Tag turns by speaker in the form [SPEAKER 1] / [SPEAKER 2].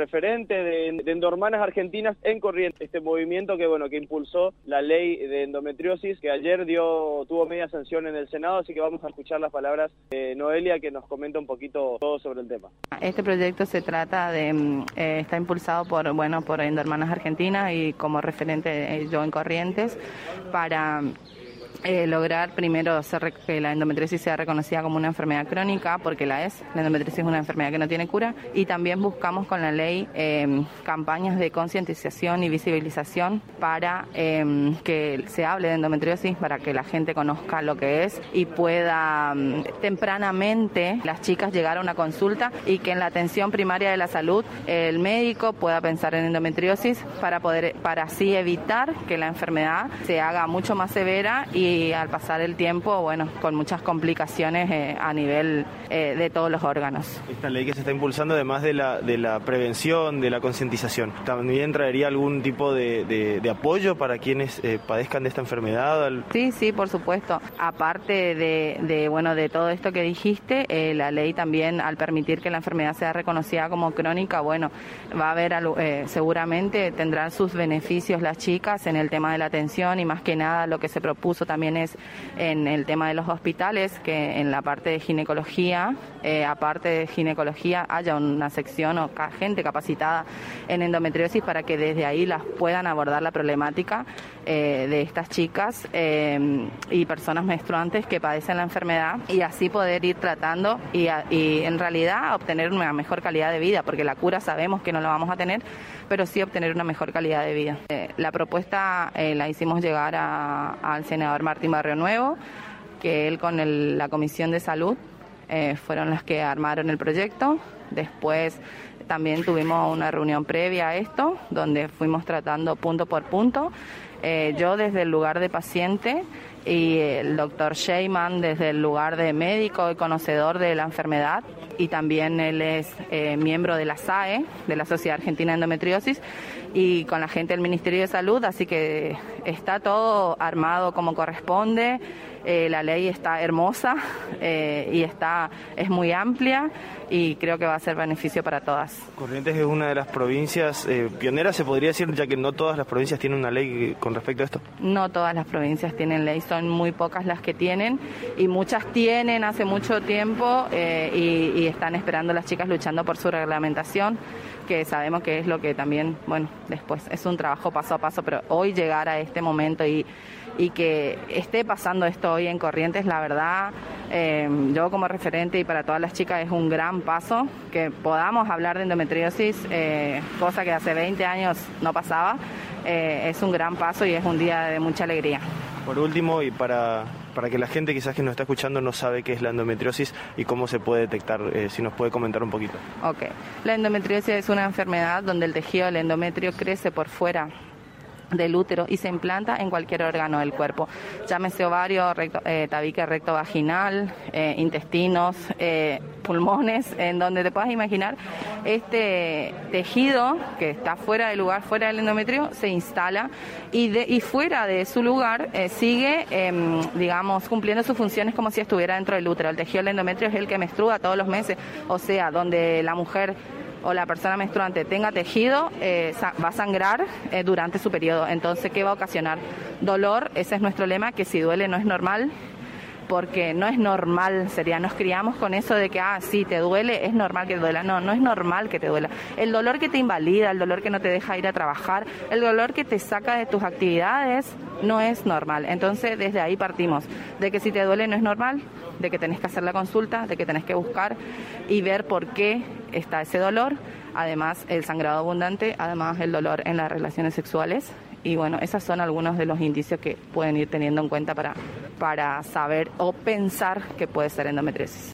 [SPEAKER 1] referente de Endormanas Argentinas en Corrientes, este movimiento que impulsó la ley de endometriosis, que ayer tuvo media sanción en el Senado, así que vamos a escuchar las palabras de Noelia, que nos comenta un poquito todo sobre el tema.
[SPEAKER 2] Este proyecto se trata está impulsado por Endormanas Argentinas y como referente yo en Corrientes, para lograr primero que la endometriosis sea reconocida como una enfermedad crónica, porque la endometriosis es una enfermedad que no tiene cura, y también buscamos con la ley campañas de concientización y visibilización para que se hable de endometriosis, para que la gente conozca lo que es y pueda tempranamente las chicas llegar a una consulta, y que en la atención primaria de la salud el médico pueda pensar en endometriosis para así evitar que la enfermedad se haga mucho más severa y al pasar el tiempo, con muchas complicaciones a nivel de todos los órganos.
[SPEAKER 3] Esta ley que se está impulsando, además de la prevención, de la concientización, ¿también traería algún tipo de apoyo para quienes padezcan de esta enfermedad?
[SPEAKER 2] Sí, por supuesto. Aparte de todo esto que dijiste, la ley también, al permitir que la enfermedad sea reconocida como crónica, va a haber, seguramente tendrán sus beneficios las chicas en el tema de la atención, y más que nada lo que se propuso también es en el tema de los hospitales, que en la parte de ginecología, aparte de ginecología, haya una sección o gente capacitada en endometriosis para que desde ahí las puedan abordar la problemática de estas chicas y personas menstruantes que padecen la enfermedad, y así poder ir tratando y en realidad obtener una mejor calidad de vida, porque la cura sabemos que no la vamos a tener, pero sí obtener una mejor calidad de vida. La propuesta la hicimos llegar al senador Martín Barrio Nuevo, que él con la Comisión de Salud fueron las que armaron el proyecto. Después también tuvimos una reunión previa a esto, donde fuimos tratando punto por punto. Yo desde el lugar de paciente y el doctor Sheyman desde el lugar de médico y conocedor de la enfermedad, y también él es miembro de la SAE, de la Sociedad Argentina de Endometriosis, y con la gente del Ministerio de Salud, así que está todo armado como corresponde. La ley está hermosa y es muy amplia, y creo que va a ser beneficio para todas.
[SPEAKER 3] Corrientes es una de las provincias pioneras, se podría decir, ya que no todas las provincias tienen una ley con respecto a esto.
[SPEAKER 2] No todas las provincias tienen ley, son muy pocas las que tienen, y muchas tienen hace mucho tiempo y están esperando las chicas luchando por su reglamentación, que sabemos que es lo que también, después es un trabajo paso a paso, pero hoy llegar a este momento y que esté pasando esto hoy en Corrientes, la verdad, yo como referente y para todas las chicas es un gran paso, que podamos hablar de endometriosis, cosa que hace 20 años no pasaba, es un gran paso y es un día de mucha alegría.
[SPEAKER 3] Por último, y para que la gente quizás que nos está escuchando no sabe qué es la endometriosis y cómo se puede detectar, si nos puede comentar un poquito.
[SPEAKER 2] Ok, la endometriosis es una enfermedad donde el tejido del endometrio crece por fuera del útero y se implanta en cualquier órgano del cuerpo, llámese ovario, tabique recto vaginal, intestinos, pulmones, en donde te puedas imaginar. Este tejido que está fuera del lugar, fuera del endometrio, se instala y fuera de su lugar sigue, cumpliendo sus funciones como si estuviera dentro del útero. El tejido del endometrio es el que menstrua todos los meses, o sea, donde la mujer o la persona menstruante tenga tejido, va a sangrar durante su periodo. Entonces, ¿qué va a ocasionar? Dolor, ese es nuestro lema, que si duele no es normal, porque no es normal, nos criamos con eso de que, sí, te duele, es normal que te duela. No es normal que te duela. El dolor que te invalida, el dolor que no te deja ir a trabajar, el dolor que te saca de tus actividades, no es normal. Entonces, desde ahí partimos, de que si te duele no es normal, de que tenés que hacer la consulta, de que tenés que buscar y ver por qué está ese dolor, además el sangrado abundante, además el dolor en las relaciones sexuales. Y esos son algunos de los indicios que pueden ir teniendo en cuenta para saber o pensar que puede ser endometriosis.